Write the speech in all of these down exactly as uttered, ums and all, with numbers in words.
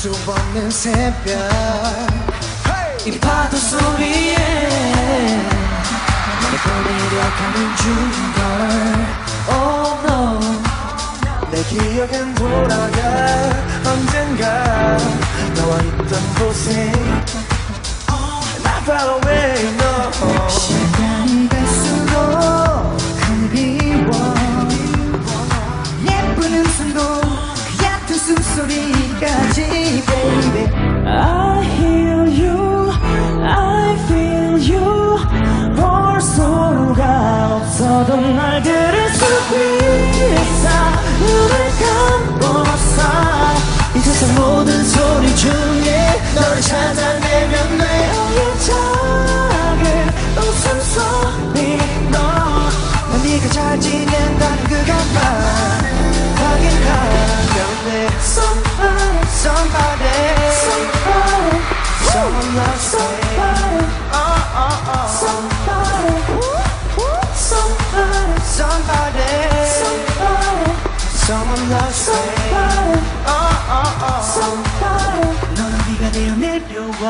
수 없는 새벽 이 파도 소리에 날 보내려 가는 중걸 Oh no 내 기억엔 돌아가 언젠가 너와 있던 곳에 Not far away no 시간이 갈수록 하늘이 워 예쁜 음성도 그 얕은 숨소리까지 baby I hear you I feel you 볼 수가 없어도 날 들을 수 있어 눈을 감고서 이 세상 모든 소리 중에 너를 찾아내면 돼 너의 작은 웃음소리 너 난 네가 잘 지낸다는 그것만 확인하면 돼 Somebody Somebody Somebody Someone loves me Oh oh oh Somebody Somebody Somebody Somebody Someone loves me Oh oh oh Somebody 너는 네가 되어 내려와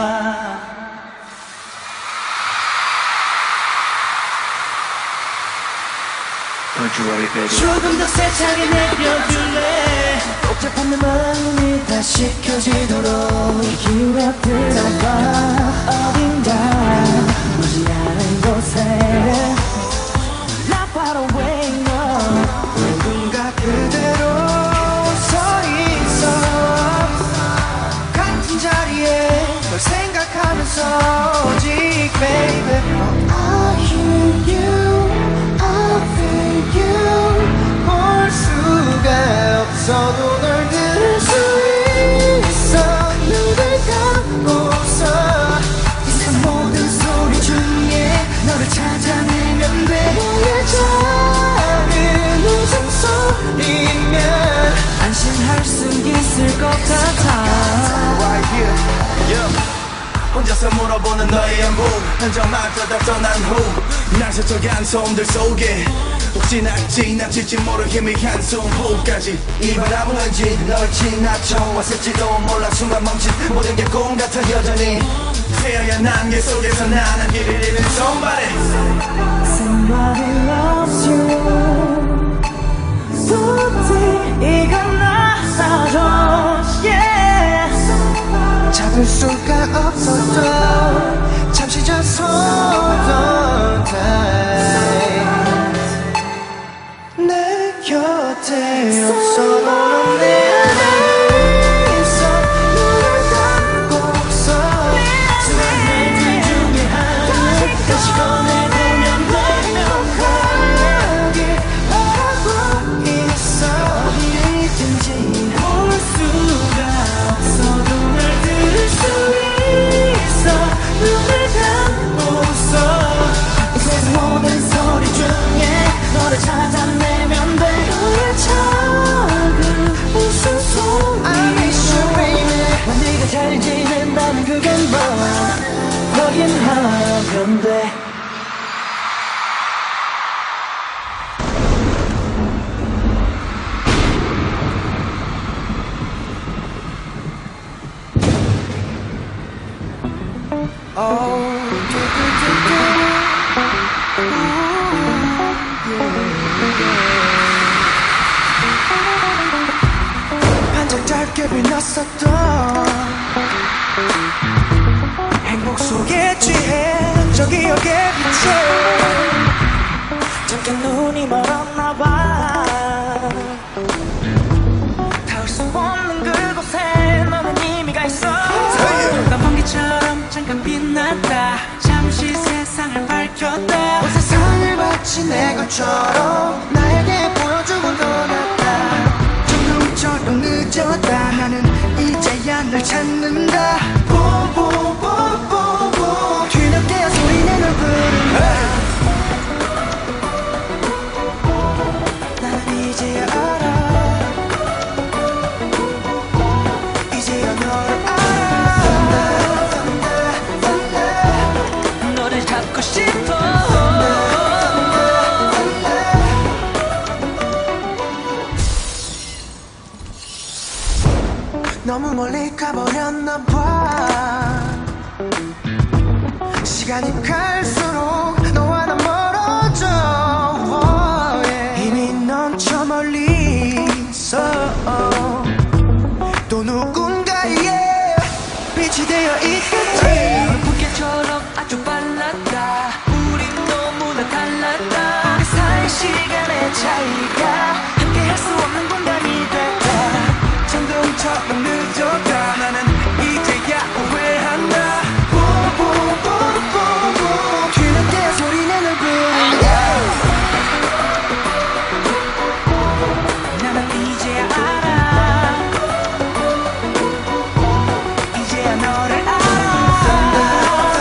Don't you worry baby 조금 더 세차게 내려줄래 복잡한 내 마음이 다시 켜지도록 기울어들어봐 어딘가 보지 않은 곳에 Not far away no 누군가 그대로 서 있어 같은 자리에 널 생각하면서 오직 baby I hear you I feel you 볼 수가 없어도 널 들을 수 있어 눈을 감고서 이 세상 모든 소리 중에 너를 찾아내면 돼 너의 작은 웃음소리면 안심할 수 있을 것 같아 Right here yeah. 혼자서 물어보는 너의 안부 흔적만 떠다 떠난 후 날 스쳐간 소음들 속에 혹시 낙지 낙질지 모를 희미한 숨호흡까지 이 바람은 왠지 널 지나쳐 왔을지도 몰라 순간 멈춘 모든 게 꿈 같아 여전히 새하얀 안개 속에서 나는 길을 잃은 somebody Somebody loves you 부디 이건 나서줘 yeah 잡을 수가 없었던 잠시 전 서던 time 내 곁에 없어도 넌 내 안에 있어 눈을 감고서 수많은 날들 중에 하나 다시 꺼내보면 명확하게 바라고 있어 어디에 있든지 볼 수가 없어도 날 들을 수 있어 눈을 감고서 이 세상 모든 소리 중에 너를 찾아내면 돼 너의 작은 웃음소리 I miss you baby 난 네가 잘 지낸다는 그것만 확인하면 돼 Oh, do, do, do, do. Ooh, yeah, yeah. 반짝 짧게 빛났었던 행복 속에 취해 저 기억의 빛에 잠깐 눈이 멀었나봐 닿을 수 없는 그곳에 너는 이미 가 있어 난 번개처럼 잠깐 빛났다 잠시 세상을 밝혔다 온 세상을 마치 내 것처럼 나에게 보여주고 떠났다 점점처럼 늦었다 나는 이제야 널 찾는다 보보보보보 뒤늦게 소리내 널 부른다 나는 이제야 알아 이제야 너를 알아 너를 잡고 싶어 너무 멀리 시간이 가버렸나 봐. 시간이 갈수록 너와 나 멀어져. oh, yeah. 이미 넌 저 멀리 있어. 또 누군가의 빛이 되어 있겠지. 불꽃처럼 아주 빨랐다. 우린 너무나 달랐다. 우리 사이 시간의 차이가 함께할 수 없는 공간이 됐다. 천둥처럼 늦었다. 나는 이제야 후회한다. 뽀뽀뽀뽀뽀 뒤늦게 소리내는 부른다. 나는 이제야 알아. 이제야 너를 알아.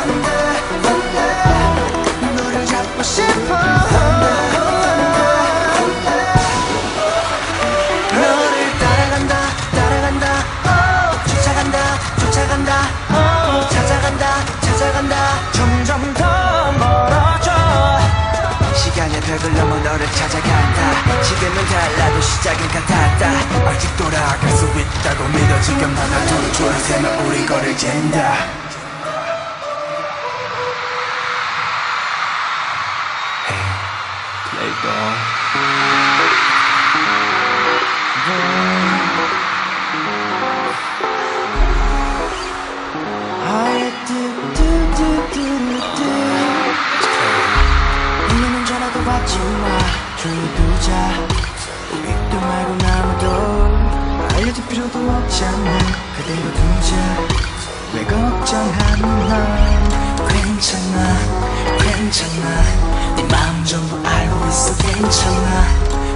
너를 잡고 싶어. 너를 따라간다 따라간다 oh. 쫓아간다 쫓아간다 oh. 찾아간다 찾아간다 점점 더 멀어져. 시간의 벽을 넘어 너를 찾아간다. 지금은 달라도 시작은 같았다. 아직 돌아갈 수 있다고 믿어. 지금 하나 둘 줄 세면 우리 거를 잰다. 이제는 전화도 받지 마. 조용히 두자. 우리도 말고 아무도 알려줄 필요도 없잖아. 그대로 두자. 왜 걱정하는 넌 괜찮아 괜찮아. 네 마음 전부 알고 있어. 괜찮아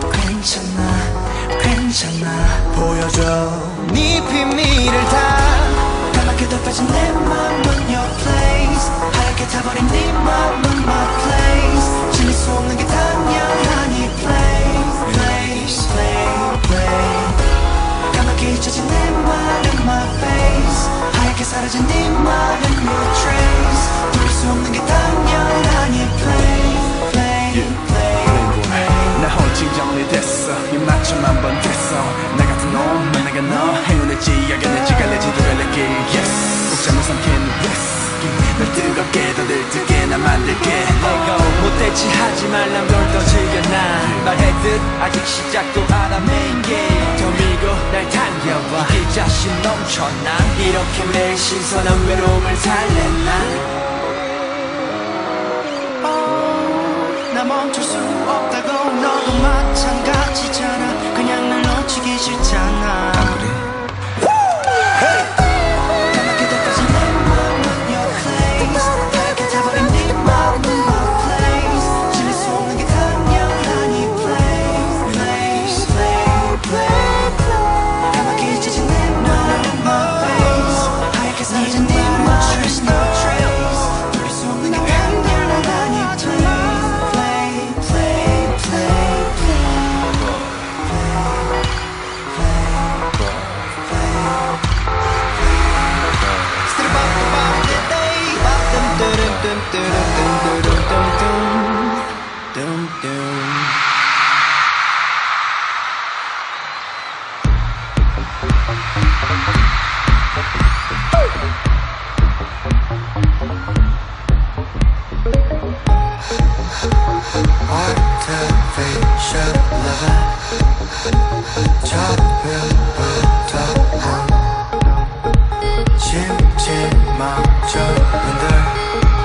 괜찮아 괜찮아. 보여줘 네 비밀을 다. 까맣게 덮여진 내 맘은 your place. 하얗게 타버린 네 맘은 my place. 질릴 수 없는 게 당연하니 play place play play. 까맣게 잊혀진 내 말은 my face. 하얗게 사라진 네 말은 your trace. 돌릴 수 없는 게 당연하니 play play play play. 나 혼자 정리됐어. 이 맞춤 한 번 됐어. 나 같은 놈 만나가 너 행운을지 야견을지 갈래지도 갈래길 yes. 꼭 잠을 삼킨 whisky. 널 뜨겁게 더 들뜨게 나 만들게. 내가 못됐지 하지 말란 걸 더 즐겨나. 말했듯 아직 시작도 안 한 main game. 더 밀고 날 당겨봐. 이 자신 넘쳐 난 이렇게 매일 신선한 외로움을 달랬나. 나 멈출 수 없다고. 너도 마찬가지잖아. 그냥 날 놓치기 싫잖아. 까맣게 덮여진 내 맘은 your place. 하얗게 타버린 네 맘은 my place. 질릴 수 없는 게 당연하니 play place play play. 까맣게 잊혀진 내 맘은 my face. 하얗게 사라진 네 맘은 no trace. 돌릴 수 없는 게 당연하니 play play play play play. Artificial lover. 처음부터 침침마저 흔들.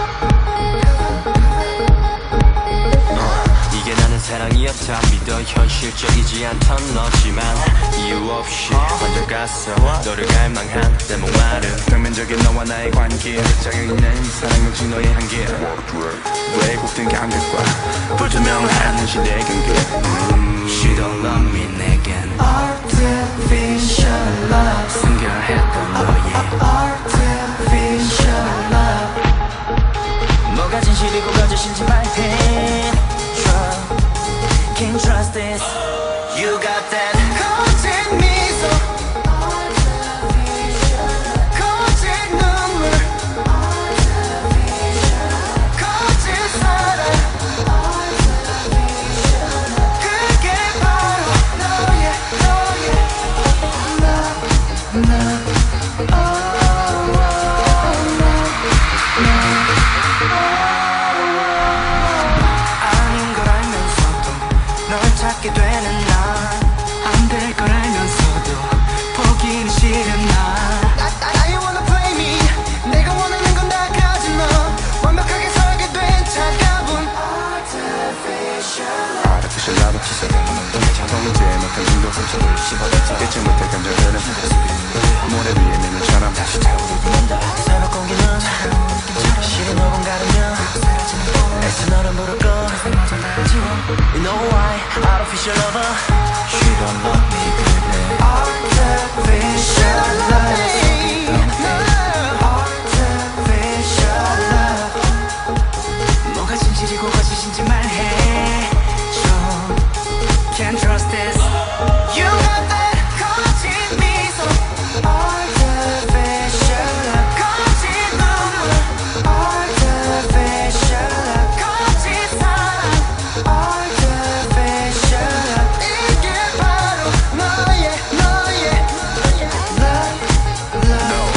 이게 나는 사랑이었다. 믿어 현실적이지 않던 너지만 이유 없이 먼저 갔어. 너를 갈망한 내 목마름. 평면적인 너와 나의 관계. 자격 있는 사랑 역시 너의 한계. 왜곡된 감각과 불투명한 현실의 경계. 음, She don't love me 내겐 Artificial love. 순결했던 너의 Artificial love. 뭐가 진실이고 거짓인지 말해. Trust, can't trust this. You got that 거짓 미소. 거짓 눈물. 거짓 사랑. 그게 바로 너의 너의 love love. 상승도 상처를 씹어뱉어 깨지 못할 감정들은 모래 위에 내면처럼 다시 타오르는다. 서로 공기는 실은 녹음 가르며 애써 너를 부를 거 You know why artificial lover She don't love me 그래 Artificial love Artificial love 뭐가 진실이고 거짓인지 말해 좀 Can't trust this You got that 거짓 미소 Artificial love 거짓 눈물 Artificial love 거짓 사랑 Artificial love 이게 바로 너의 너의 love love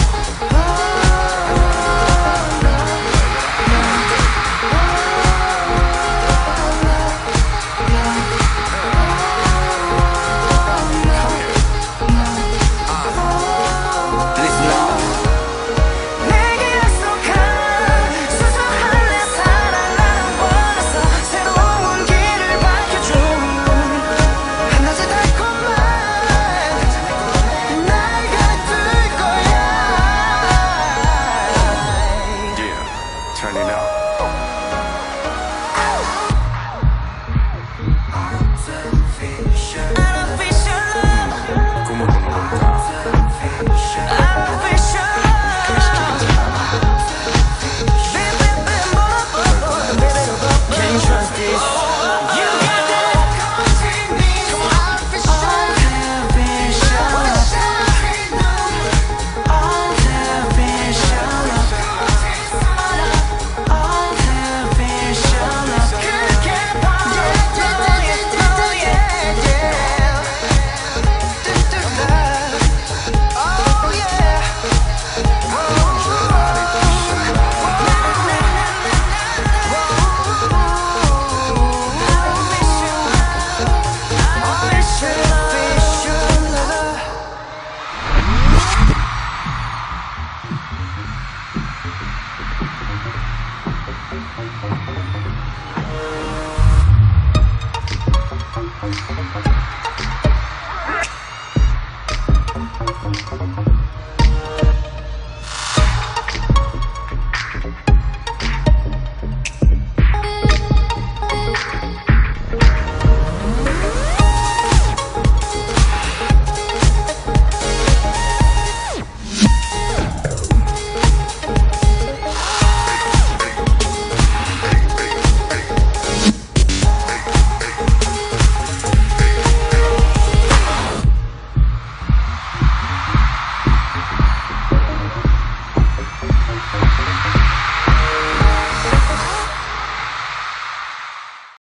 내게 약속한 소소한 내 사랑 나는 원해서 새로운 길을 밝혀준 한낮의 달콤한 날 가둘 거야 Yeah, turn it up. Artificial love 꿈을 꾸는 건가 Artificial love Can you trust this? You got that Artificial Artificial Artificial love 그게 바로 너의 너의 Oh yeah Artificial love Thank